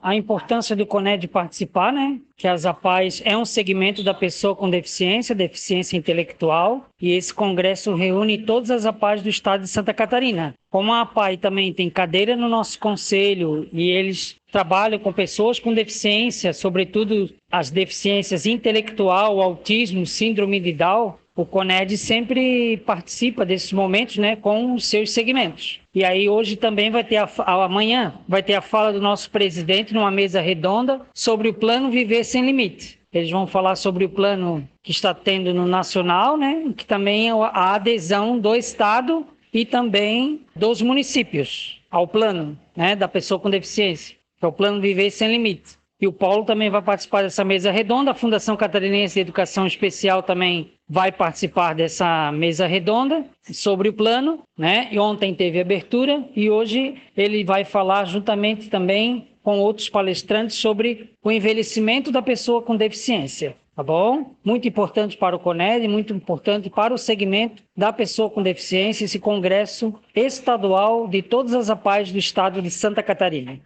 a importância do CONED participar, né? Que as APAES é um segmento da pessoa com deficiência intelectual, e esse congresso reúne todas as APAES do estado de Santa Catarina. Como a APAE também tem cadeira no nosso conselho e eles trabalham com pessoas com deficiência, sobretudo as deficiências intelectual, autismo, síndrome de Down, o CONED sempre participa desses momentos, né, com os seus segmentos. E aí hoje também vai ter amanhã vai ter a fala do nosso presidente numa mesa redonda sobre o plano Viver Sem Limite. Eles vão falar sobre o plano que está tendo no nacional, né, que também é a adesão do estado e também dos municípios ao plano, né, da pessoa com deficiência, que é o plano Viver Sem Limite. E o Paulo também vai participar dessa mesa redonda. A Fundação Catarinense de Educação Especial também vai participar dessa mesa redonda sobre o plano, né? E ontem teve abertura e hoje ele vai falar juntamente também com outros palestrantes sobre o envelhecimento da pessoa com deficiência. Tá bom? Muito importante para o CONED, muito importante para o segmento da pessoa com deficiência, esse congresso estadual de todas as APAES do estado de Santa Catarina.